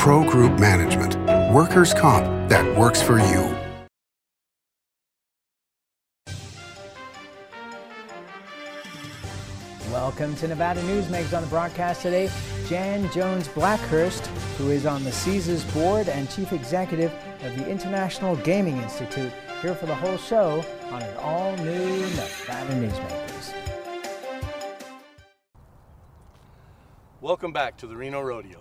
Pro Group Management. Workers' comp that works for you. Welcome to Nevada Newsmakers. On the broadcast today, Jan Jones Blackhurst, who is on the Caesars board and chief executive of the International Gaming Institute, here for the whole show on an all-new Nevada Newsmakers. Welcome back to the Reno Rodeo.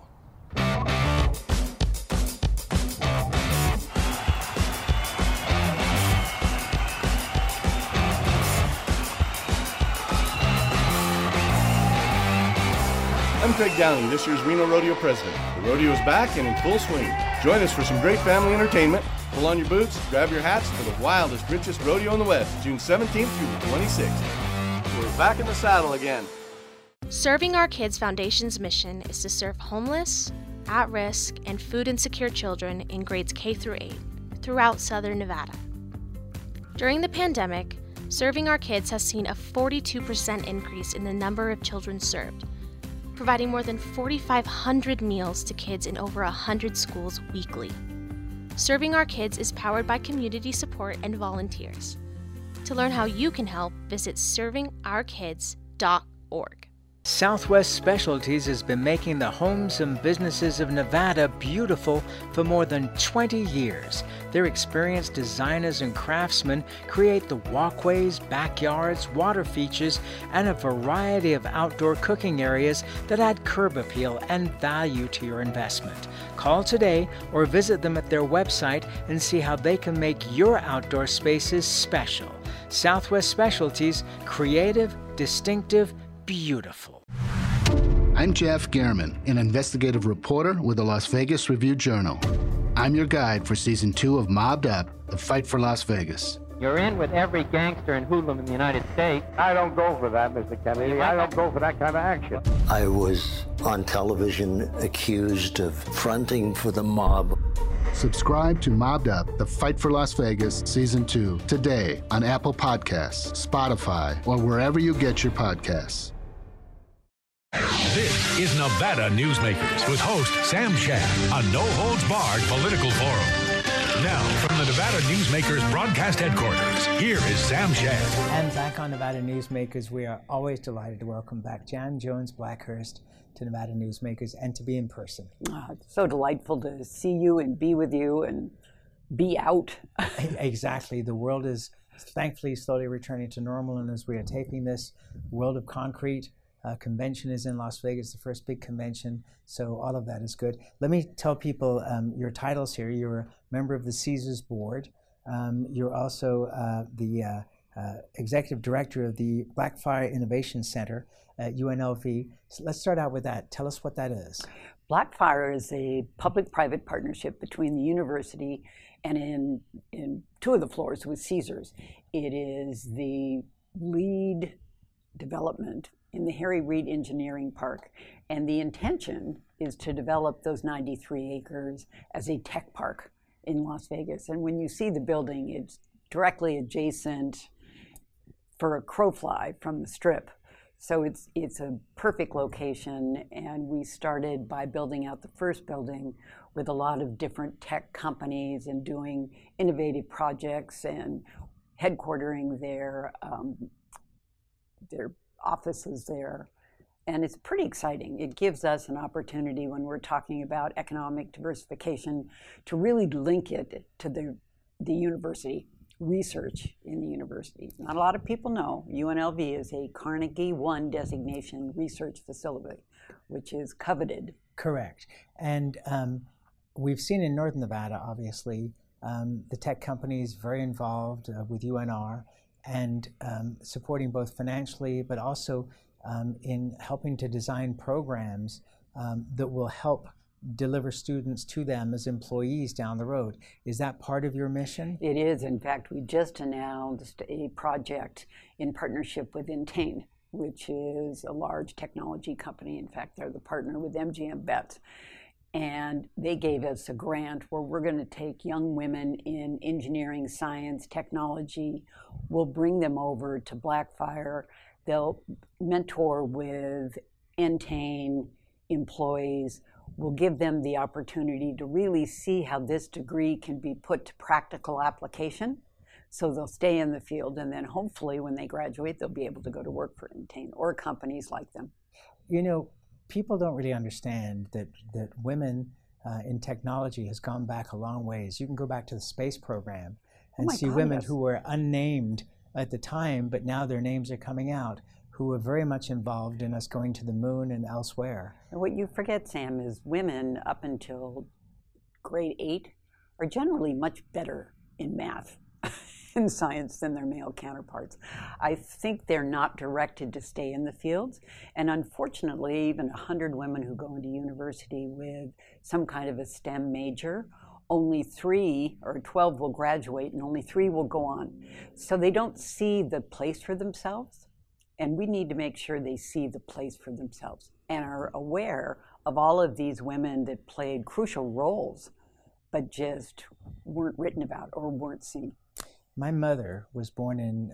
I'm Craig Downing, this year's Reno Rodeo president. The rodeo is back and in full swing. Join us for some great family entertainment. Pull on your boots, grab your hats for the wildest, richest rodeo in the West, June 17th through the 26th. We're back in the saddle again. Serving Our Kids Foundation's mission is to serve homeless, at-risk, and food insecure children in grades K through 8 throughout Southern Nevada. During the pandemic, Serving Our Kids has seen a 42% increase in the number of children served, providing more than 4,500 meals to kids in over 100 schools weekly. Serving Our Kids is powered by community support and volunteers. To learn how you can help, visit servingourkids.org. Southwest Specialties has been making the homes and businesses of Nevada beautiful for more than 20 years. Their experienced designers and craftsmen create the walkways, backyards, water features, and a variety of outdoor cooking areas that add curb appeal and value to your investment. Call today or visit them at their website and see how they can make your outdoor spaces special. Southwest Specialties, creative, distinctive, beautiful. I'm Jeff Gehrman, an investigative reporter with the Las Vegas Review-Journal. I'm your guide for Season 2 of Mobbed Up, The Fight for Las Vegas. You're in with every gangster and hoodlum in the United States. I don't go for that, Mr. Kennedy. I don't go for that kind of action. I was on television accused of fronting for the mob. Subscribe to Mobbed Up, The Fight for Las Vegas, Season 2, today on Apple Podcasts, Spotify, or wherever you get your podcasts. This is Nevada Newsmakers with host Sam Shad, a no-holds-barred political forum. Now, from the Nevada Newsmakers broadcast headquarters, here is Sam Shad. And back on Nevada Newsmakers, we are always delighted to welcome back Jan Jones Blackhurst to Nevada Newsmakers and to be in person. Oh, it's so delightful to see you and be with you and be out. Exactly. The world is thankfully slowly returning to normal, and as we are taping this, World of Concrete convention is in Las Vegas, the first big convention, so all of that is good. Let me tell people your titles here. You're a member of the Caesars board. You're also the executive director of the Blackfire Innovation Center at UNLV. So let's start out with that. Tell us what that is. Blackfire is a public-private partnership between the university and in two of the floors with Caesars. It is the lead development in the Harry Reid Engineering Park. And the intention is to develop those 93 acres as a tech park in Las Vegas. And when you see the building, it's directly adjacent for a crow fly from the Strip. So it's a perfect location. And we started by building out the first building with a lot of different tech companies and doing innovative projects and headquartering their offices there. And it's pretty exciting. It gives us an opportunity when we're talking about economic diversification to really link it to the university, research in the university. Not a lot of people know UNLV is a Carnegie One designation research facility, which is coveted. Correct. And we've seen in Northern Nevada, obviously, the tech companies very involved with UNR and supporting both financially, but also in helping to design programs that will help deliver students to them as employees down the road. Is that part of your mission? It is. In fact, we just announced a project in partnership with Entain, which is a large technology company. In fact, they're the partner with MGM Bets. And they gave us a grant where we're going to take young women in engineering, science, technology. We'll bring them over to Blackfire. They'll mentor with Entain employees. will give them the opportunity to really see how this degree can be put to practical application. So they'll stay in the field, and then hopefully when they graduate, they'll be able to go to work for Entain or companies like them. You know, people don't really understand that women in technology has gone back a long ways. You can go back to the space program and see women who were unnamed at the time, but now their names are coming out, who were very much involved in us going to the moon and elsewhere. And what you forget, Sam, is women up until grade 8 are generally much better in math and science than their male counterparts. I think they're not directed to stay in the fields, and unfortunately, even 100 women who go into university with some kind of a STEM major, only 3 or 12 will graduate and only 3 will go on. So they don't see the place for themselves, and we need to make sure they see the place for themselves and are aware of all of these women that played crucial roles but just weren't written about or weren't seen. My mother was born in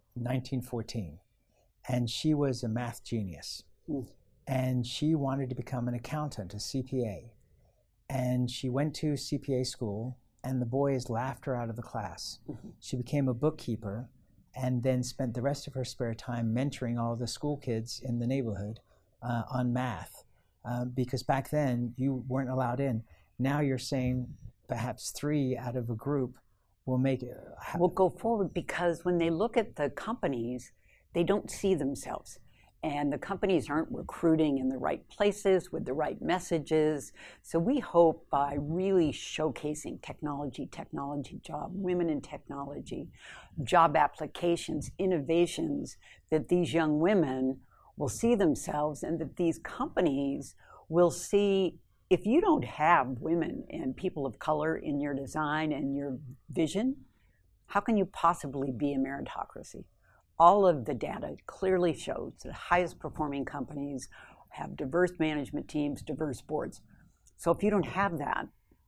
1914, and she was a math genius. And she wanted to become an accountant, a CPA. And she went to CPA school, and the boys laughed her out of the class. She became a bookkeeper, and then spent the rest of her spare time mentoring all the school kids in the neighborhood on math. Because back then, you weren't allowed in. Now you're saying perhaps 3 out of a group will go forward, because when they look at the companies, they don't see themselves. And the companies aren't recruiting in the right places with the right messages. So we hope by really showcasing technology job, women in technology, job applications, innovations, that these young women will see themselves, and that these companies will see, if you don't have women and people of color in your design and your vision, how can you possibly be a meritocracy? All of the data clearly shows the highest performing companies have diverse management teams, diverse boards. So if you don't have that,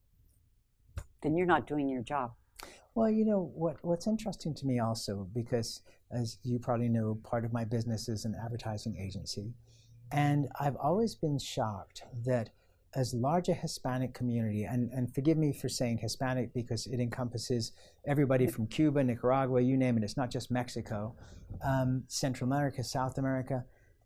then you're not doing your job. Well, you know, what's interesting to me also, because as you probably know, part of my business is an advertising agency. And I've always been shocked that as large a Hispanic community, and forgive me for saying Hispanic because it encompasses everybody from Cuba, Nicaragua, you name it, it's not just Mexico, Central America, South America,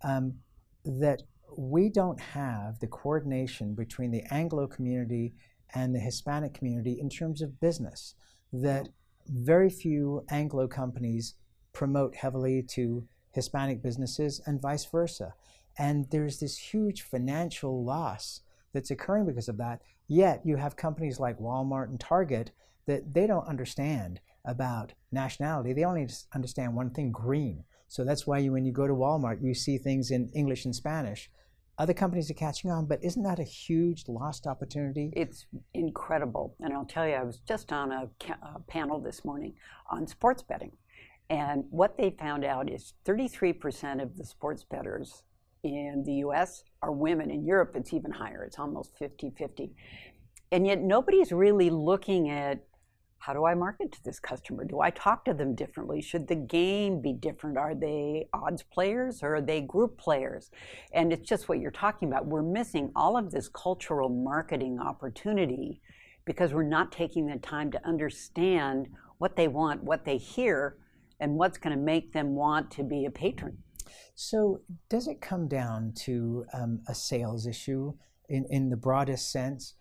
that we don't have the coordination between the Anglo community and the Hispanic community in terms of business, that very few Anglo companies promote heavily to Hispanic businesses and vice versa. And there's this huge financial loss that's occurring because of that. Yet you have companies like Walmart and Target that they don't understand about nationality. They only understand one thing, green. So that's why when you go to Walmart, you see things in English and Spanish. Other companies are catching on, but isn't that a huge lost opportunity? It's incredible. And I'll tell you, I was just on a panel this morning on sports betting. And what they found out is 33% of the sports bettors in the US are women. In Europe, it's even higher. It's almost 50-50. And yet nobody's really looking at, how do I market to this customer? Do I talk to them differently? Should the game be different? Are they odds players or are they group players? And it's just what you're talking about. We're missing all of this cultural marketing opportunity because we're not taking the time to understand what they want, what they hear, and what's going to make them want to be a patron. So does it come down to a sales issue in the broadest sense?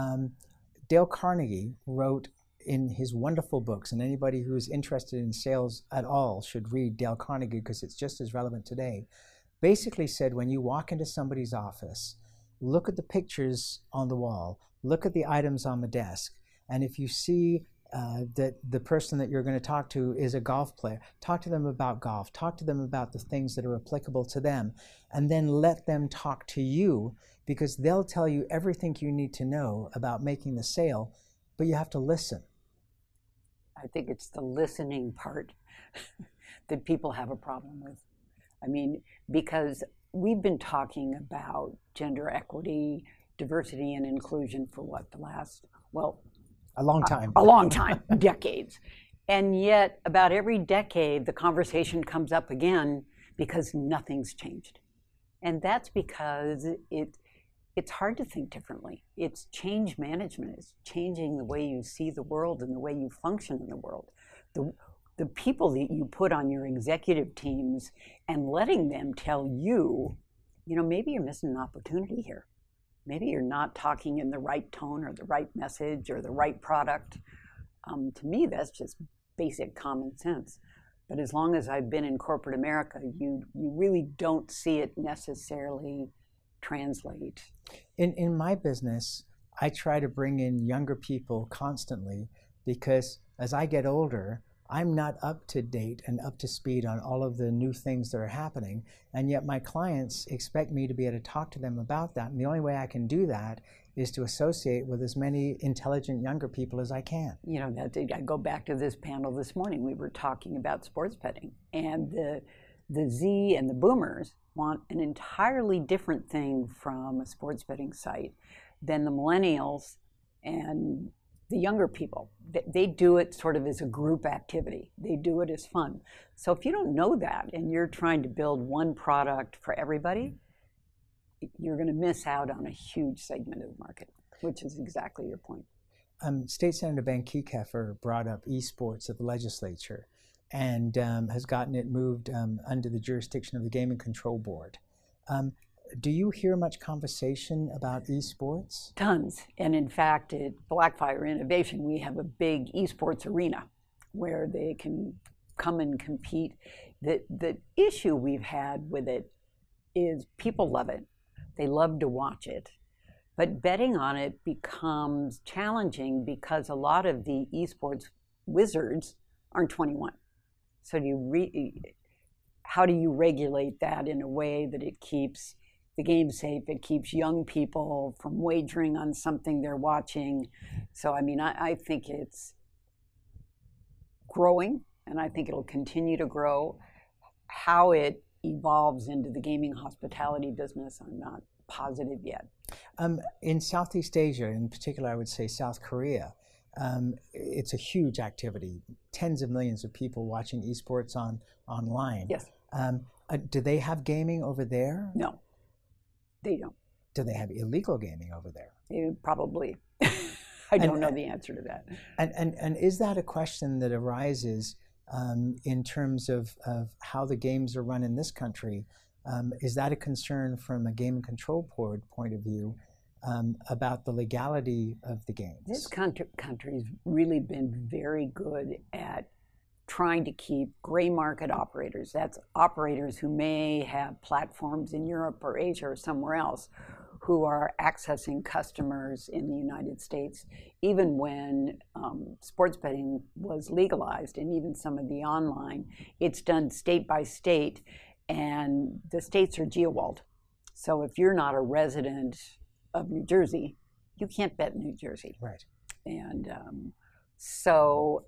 Dale Carnegie wrote in his wonderful books, and anybody who's interested in sales at all should read Dale Carnegie because it's just as relevant today, basically said when you walk into somebody's office, look at the pictures on the wall, look at the items on the desk, and if you see that the person that you're going to talk to is a golf player, talk to them about golf, talk to them about the things that are applicable to them, and then let them talk to you because they'll tell you everything you need to know about making the sale, but you have to listen. I think it's the listening part that people have a problem with. I mean, because we've been talking about gender equity, diversity, and inclusion for what, the last, well, a long time. A long time, decades. And yet, about every decade, the conversation comes up again because nothing's changed. And that's because it's hard to think differently. It's change management. It's changing the way you see the world and the way you function in the world. The people that you put on your executive teams and letting them tell you, maybe you're missing an opportunity here. Maybe you're not talking in the right tone or the right message or the right product. To me, that's just basic common sense. But as long as I've been in corporate America, you really don't see it necessarily translate. In my business, I try to bring in younger people constantly because as I get older, I'm not up to date and up to speed on all of the new things that are happening, and yet my clients expect me to be able to talk to them about that. And the only way I can do that is to associate with as many intelligent younger people as I can. I go back to this panel this morning. We were talking about sports betting, and the Z and the boomers want an entirely different thing from a sports betting site than the millennials and the younger people. They do it sort of as a group activity. They do it as fun. So if you don't know that and you're trying to build one product for everybody, you're going to miss out on a huge segment of the market, which is exactly your point. State Senator Ben Kieckhefer brought up esports at the legislature and has gotten it moved under the jurisdiction of the Gaming Control Board. Do you hear much conversation about esports? Tons. And in fact, at Blackfire Innovation, we have a big esports arena where they can come and compete. The issue we've had with it is people love it. They love to watch it. But betting on it becomes challenging because a lot of the esports wizards aren't 21. So how do you regulate that in a way that it keeps the game safe, it keeps young people from wagering on something they're watching? So, I think it's growing, and I think it'll continue to grow. How it evolves into the gaming hospitality business, I'm not positive yet. In Southeast Asia, in particular, I would say South Korea, it's a huge activity. Tens of millions of people watching esports online. Yes. Do they have gaming over there? No, they don't. Do they have illegal gaming over there? Probably. I don't know the answer to that. And is that a question that arises in terms of how the games are run in this country? Is that a concern from a Game and Control Board point of view about the legality of the games? This country's really been very good at trying to keep gray market operators. That's operators who may have platforms in Europe or Asia or somewhere else who are accessing customers in the United States. Even when sports betting was legalized, and even some of the online, it's done state by state, and the states are geo-walled. So if you're not a resident of New Jersey, you can't bet in New Jersey. Right. And so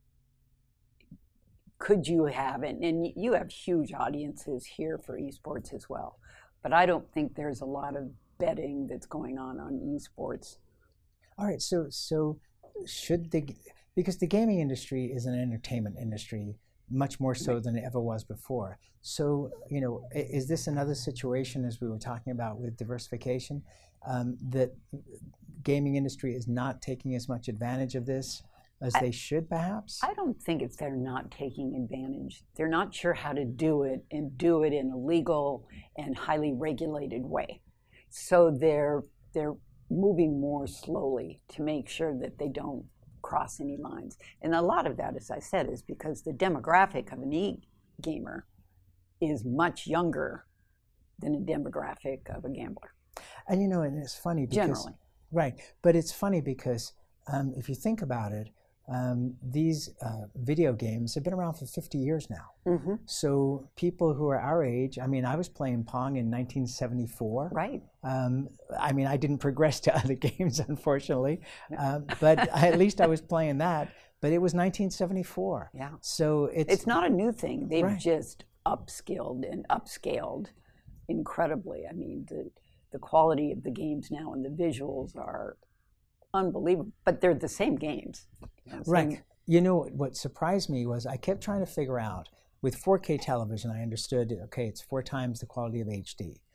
could you have it? And you have huge audiences here for esports as well. But I don't think there's a lot of betting that's going on esports. All right, so should because the gaming industry is an entertainment industry, much more so than it ever was before. So, is this another situation, as we were talking about with diversification, that gaming industry is not taking as much advantage of this as they should, perhaps? I don't think they're not taking advantage. They're not sure how to do it and do it in a legal and highly regulated way. So they're moving more slowly to make sure that they don't cross any lines. And a lot of that, as I said, is because the demographic of an e-gamer is much younger than a demographic of a gambler. And and it's funny because, generally. Right, but it's funny because if you think about it, these video games have been around for 50 years now. Mm-hmm. So people who are our age, I was playing Pong in 1974. Right. I didn't progress to other games, unfortunately, but at least I was playing that. But it was 1974. Yeah. So it's not a new thing. They've right. just upskilled and upscaled incredibly. The quality of the games now and the visuals are unbelievable, but they're the same games. Right. What surprised me was I kept trying to figure out, with 4K television, I understood, okay, it's 4 times the quality of HD.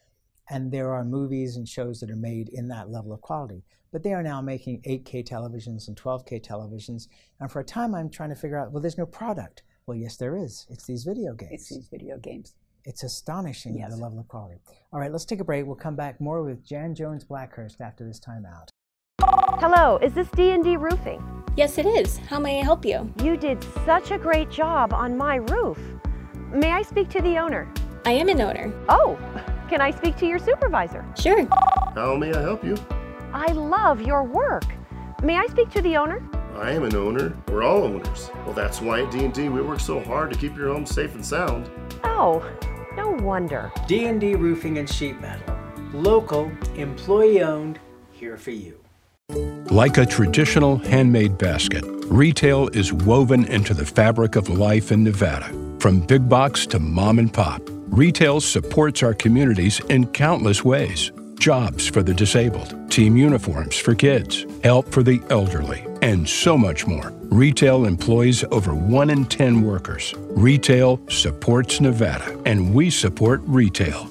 And there are movies and shows that are made in that level of quality. But they are now making 8K televisions and 12K televisions. And for a time, I'm trying to figure out, well, there's no product. Well, yes, there is. It's these video games. It's these video games. It's astonishing, yes, the level of quality. All right, let's take a break. We'll come back more with Jan Jones Blackhurst after this time out. Hello, is this D&D Roofing? Yes, it is. How may I help you? You did such a great job on my roof. May I speak to the owner? I am an owner. Oh, can I speak to your supervisor? Sure. How may I help you? I love your work. May I speak to the owner? I am an owner. We're all owners. Well, that's why at D&D we work so hard to keep your home safe and sound. Oh, no wonder. D&D Roofing and Sheet Metal. Local, employee-owned, here for you. Like a traditional handmade basket, retail is woven into the fabric of life in Nevada. From big box to mom and pop, retail supports our communities in countless ways. Jobs for the disabled, team uniforms for kids, help for the elderly, and so much more. Retail employs over 1 in 10 workers. Retail supports Nevada, and we support retail.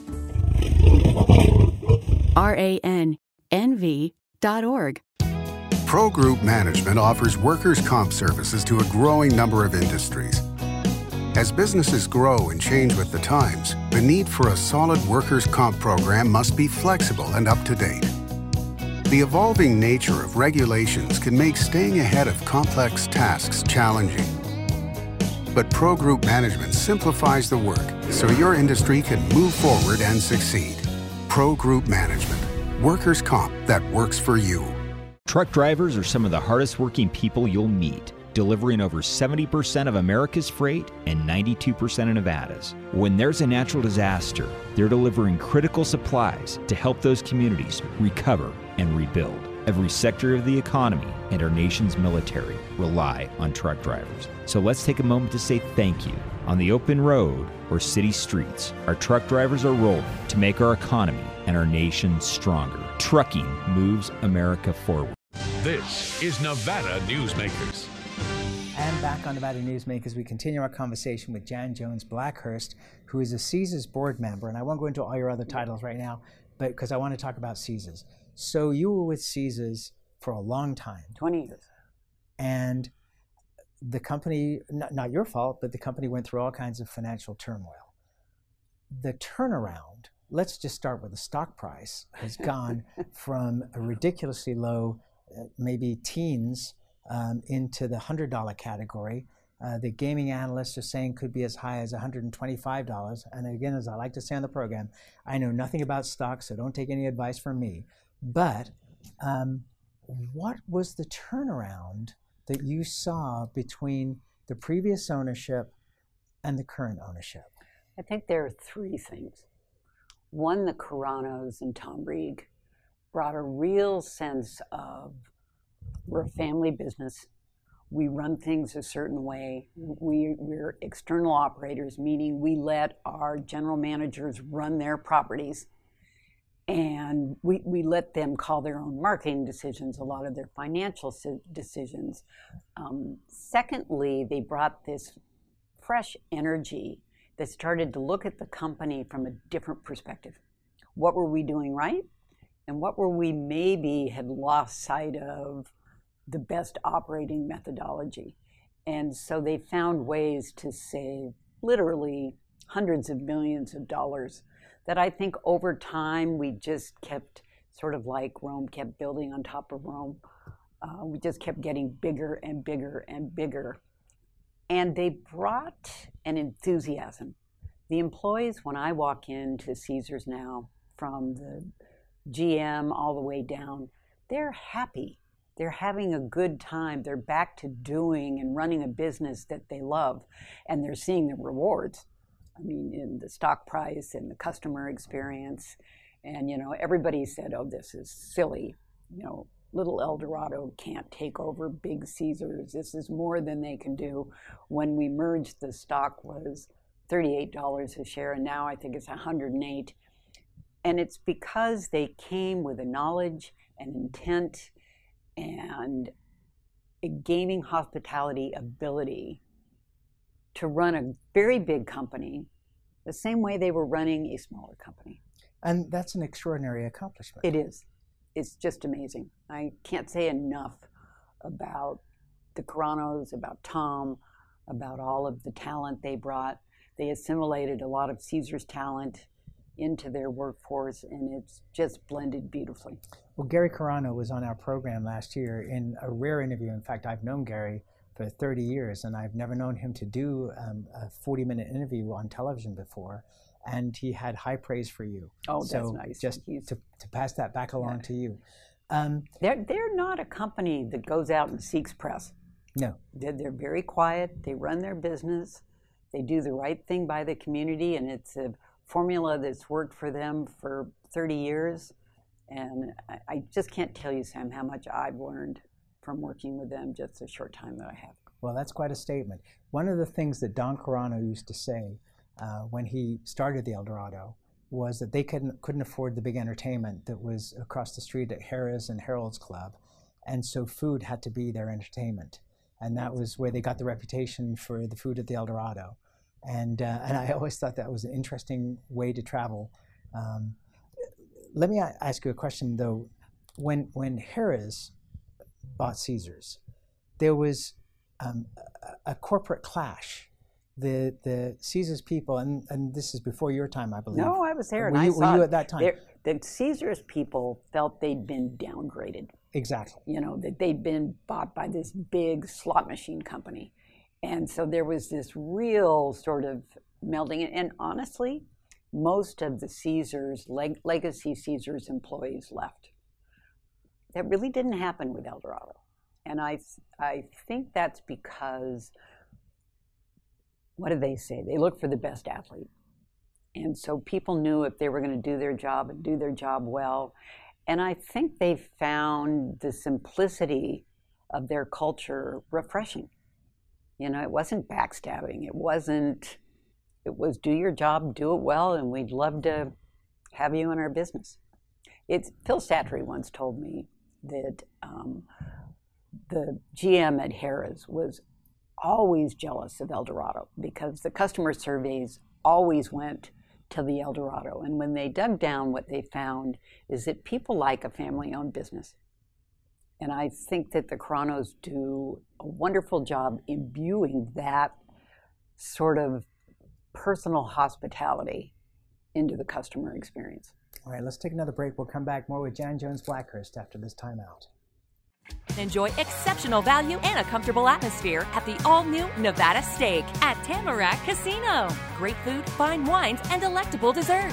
RANNV.org. Pro Group Management offers workers' comp services to a growing number of industries. As businesses grow and change with the times, the need for a solid workers' comp program must be flexible and up to date. The evolving nature of regulations can make staying ahead of complex tasks challenging. But Pro Group Management simplifies the work so your industry can move forward and succeed. Pro Group Management. Workers' comp that works for you. Truck drivers are some of the hardest working people you'll meet, delivering over 70% of America's freight and 92% of Nevada's. When there's a natural disaster, they're delivering critical supplies to help those communities recover and rebuild. Every sector of the economy and our nation's military rely on truck drivers. So let's take a moment to say thank you. On the open road or city streets, our truck drivers are rolling to make our economy and our nation stronger. Trucking moves America forward. This is Nevada Newsmakers. And back on Nevada Newsmakers, we continue our conversation with Jan Jones Blackhurst, who is a Caesars board member. And I won't go into all your other titles right now, but because I want to talk about Caesars. So you were with Caesars for a long time. 20 years. And the company, not your fault, but the company went through all kinds of financial turmoil. The turnaround, let's just start with the stock price, has gone from a ridiculously low, maybe teens, into the $100 category. The gaming analysts are saying could be as high as $125. And again, as I like to say on the program, I know nothing about stocks, so don't take any advice from me. But what was the turnaround that you saw between the previous ownership and the current ownership? I think there are three things. One, the Caranos and Tom Reeg brought a real sense of we're a family business. We run things a certain way. We're external operators, meaning we let our general managers run their properties. And we let them call their own marketing decisions, a lot of their financial decisions. Secondly, they brought this fresh energy that started to look at the company from a different perspective. What were we doing right? And what were we maybe had lost sight of the best operating methodology? And so they found ways to save literally hundreds of millions of dollars that I think over time we just kept, sort of like Rome kept building on top of Rome. We just kept getting bigger and bigger and bigger. And they brought an enthusiasm. The employees, when I walk into Caesars now, from the GM all the way down, they're happy. They're having a good time. They're back to doing and running a business that they love, and they're seeing the rewards. I mean, in the stock price and the customer experience. And, you know, everybody said, oh, this is silly. You know, little El Dorado can't take over big Caesars. This is more than they can do. When we merged, the stock was $38 a share, and now I think it's $108. And it's because they came with a knowledge and intent and a gaming hospitality ability to run a very big company the same way they were running a smaller company. And that's an extraordinary accomplishment. It is. It's just amazing. I can't say enough about the Carranos, about Tom, about all of the talent they brought. They assimilated a lot of Caesar's talent into their workforce, and it's just blended beautifully. Well, Gary Carrano was on our program last year in a rare interview. In fact, I've known Gary for 30 years, and I've never known him to do a 40-minute interview on television before. And he had high praise for you. Oh, so that's nice. Just to pass that back along to you. They're not a company that goes out and seeks press. No. They're very quiet. They run their business. They do the right thing by the community, and it's a formula that's worked for them for 30 years. And I just can't tell you, Sam, how much I've learned from working with them just a short time that I have. Well, that's quite a statement. One of the things that Don Carrano used to say when he started the El Dorado was that they couldn't afford the big entertainment that was across the street at Harrah's and Harold's Club, and so food had to be their entertainment. And that was where they got the reputation for the food at the El Dorado. And I always thought that was an interesting way to travel. Let me ask you a question, though. When Harrah's bought Caesar's, there was a corporate clash. The Caesar's people, and this is before your time, I believe. No, I was there, Were you at that time? The Caesar's people felt they'd been downgraded. Exactly. You know, that they'd been bought by this big slot machine company. And so there was this real sort of melding. And honestly, most of the Caesar's, legacy Caesar's employees left. That really didn't happen with El Dorado. And I think that's because, what did they say? They look for the best athlete. And so people knew if they were going to do their job and do their job well. And I think they found the simplicity of their culture refreshing. You know, it wasn't backstabbing. It was do your job, do it well, and we'd love to have you in our business. Phil Satry once told me that the GM at Harrah's was always jealous of El Dorado because the customer surveys always went to the El Dorado. And when they dug down, what they found is that people like a family-owned business. And I think that the Carranos do a wonderful job imbuing that sort of personal hospitality into the customer experience. All right, let's take another break. We'll come back more with Jan Jones Blackhurst after this timeout. Enjoy exceptional value and a comfortable atmosphere at the all-new Nevada Steak at Tamarack Casino. Great food, fine wines, and delectable desserts.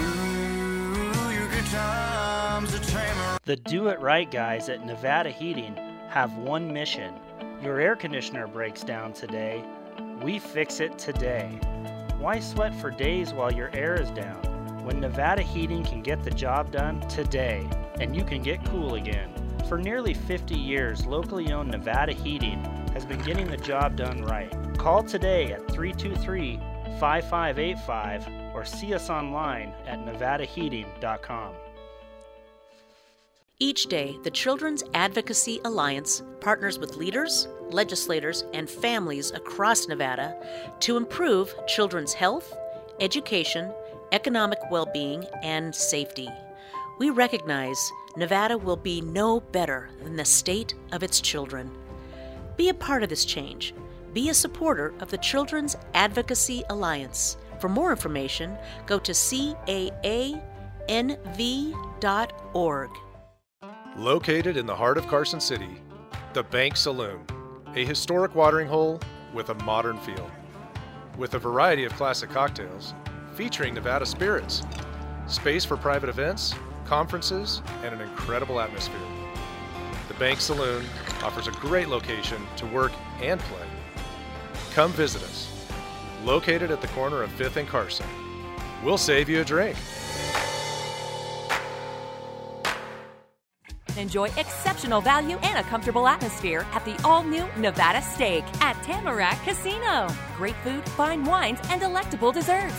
The Do It Right guys at Nevada Heating have one mission. Your air conditioner breaks down today. We fix it today. Why sweat for days while your air is down when Nevada Heating can get the job done today and you can get cool again? For nearly 50 years, locally owned Nevada Heating has been getting the job done right. Call today at 323-5585 or see us online at nevadaheating.com. Each day, the Children's Advocacy Alliance partners with leaders, legislators, and families across Nevada to improve children's health, education, economic well-being, and safety. We recognize Nevada will be no better than the state of its children. Be a part of this change. Be a supporter of the Children's Advocacy Alliance. For more information, go to caanv.org. Located in the heart of Carson City, the Bank Saloon, a historic watering hole with a modern feel. With a variety of classic cocktails featuring Nevada spirits, space for private events, conferences, and an incredible atmosphere. The Bank Saloon offers a great location to work and play. Come visit us. Located at the corner of 5th and Carson. We'll save you a drink. Enjoy exceptional value and a comfortable atmosphere at the all-new Nevada Steak at Tamarack Casino. Great food, fine wines, and delectable desserts.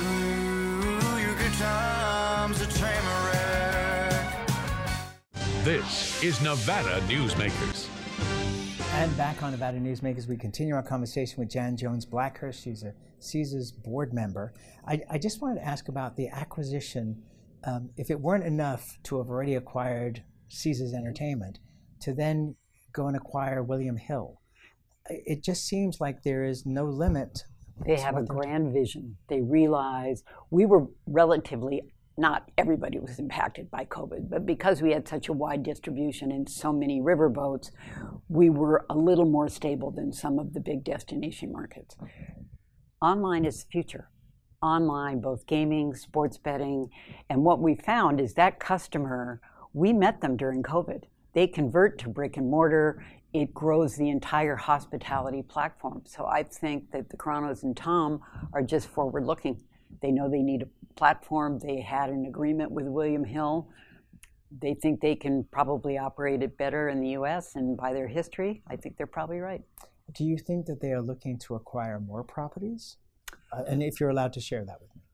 This is Nevada Newsmakers. And back on Nevada Newsmakers, we continue our conversation with Jan Jones Blackhurst. She's a Caesar's board member. I just wanted to ask about the acquisition if it weren't enough to have already acquired Caesars Entertainment, to then go and acquire William Hill, it just seems like there is no limit. They have a grand vision. They realize we were relatively, not everybody was impacted by COVID, but because we had such a wide distribution in so many riverboats, we were a little more stable than some of the big destination markets. Online is the future. Online, both gaming, sports betting, and what we found is that customer, we met them during COVID. They convert to brick and mortar. It grows the entire hospitality platform. So I think that the Carranos and Tom are just forward-looking. They know they need a platform. They had an agreement with William Hill. They think they can probably operate it better in the U.S., and by their history, I think they're probably right. Do you think that they are looking to acquire more properties? And if you're allowed to share that with me.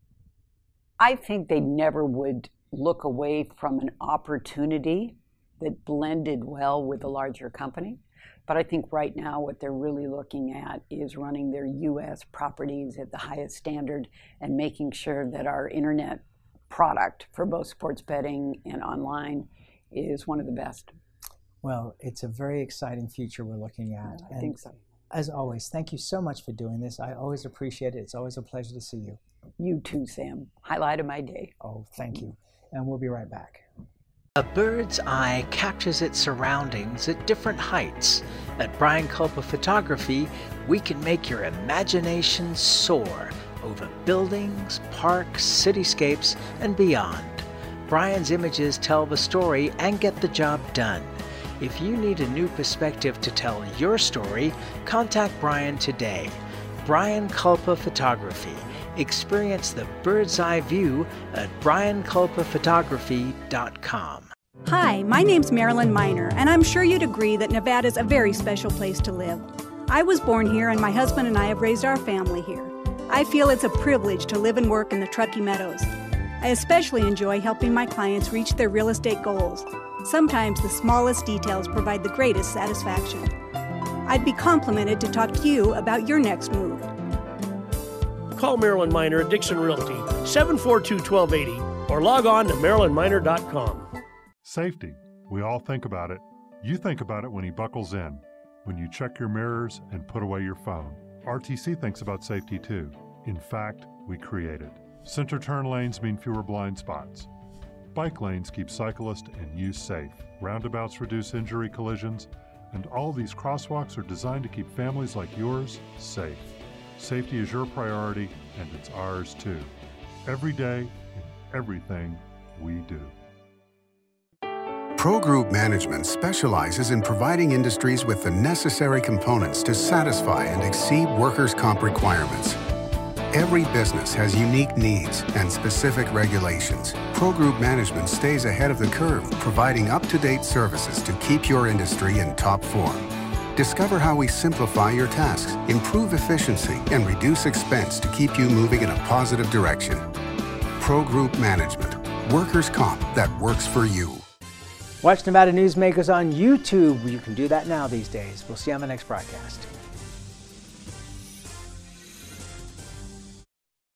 I think they never would look away from an opportunity that blended well with a larger company. But I think right now what they're really looking at is running their U.S. properties at the highest standard and making sure that our internet product for both sports betting and online is one of the best. Well, it's a very exciting future we're looking at. I think so. As always, thank you so much for doing this. I always appreciate it. It's always a pleasure to see you. You too, Sam. Highlight of my day. Oh, thank you. And we'll be right back. A bird's eye captures its surroundings at different heights. At Brian Culpa Photography, we can make your imagination soar over buildings, parks, cityscapes, and beyond. Brian's images tell the story and get the job done. If you need a new perspective to tell your story, contact Brian today. Brian Culpa Photography. Experience the bird's eye view at brianculpaphotography.com. Hi, my name's Marilyn Miner, and I'm sure you'd agree that Nevada's a very special place to live. I was born here, and my husband and I have raised our family here. I feel it's a privilege to live and work in the Truckee Meadows. I especially enjoy helping my clients reach their real estate goals. Sometimes the smallest details provide the greatest satisfaction. I'd be complimented to talk to you about your next move. Call Marilyn Miner at Dixon Realty, 742-1280, or log on to marilynminer.com. Safety. We all think about it. You think about it when he buckles in, when you check your mirrors and put away your phone. RTC thinks about safety too. In fact, we create it. Center turn lanes mean fewer blind spots. Bike lanes keep cyclists and you safe. Roundabouts reduce injury collisions, and all these crosswalks are designed to keep families like yours safe. Safety is your priority, and it's ours too. Every day, in everything we do. Pro Group Management specializes in providing industries with the necessary components to satisfy and exceed workers' comp requirements. Every business has unique needs and specific regulations. Pro Group Management stays ahead of the curve, providing up-to-date services to keep your industry in top form. Discover how we simplify your tasks, improve efficiency, and reduce expense to keep you moving in a positive direction. Pro Group Management. Workers' comp that works for you. Watch Nevada Newsmakers on YouTube. You can do that now these days. We'll see you on the next broadcast.